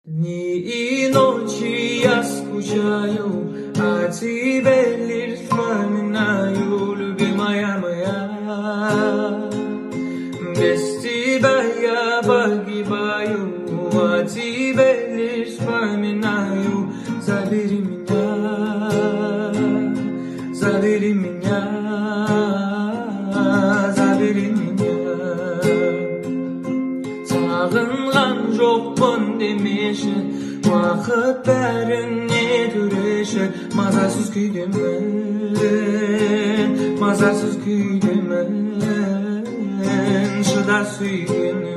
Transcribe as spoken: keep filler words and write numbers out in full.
Дни и ночи я скучаю, а тебе лишь вспоминаю, любимая моя. Без тебя я погибаю, а тебе лишь вспоминаю. Забери меня, забери меня, забери меня. Sağınған жоқпын демеші, уақыт бәріне төреші. Мазасыз күйдемін, мазасыз күйдемін, шыда сүйгенім.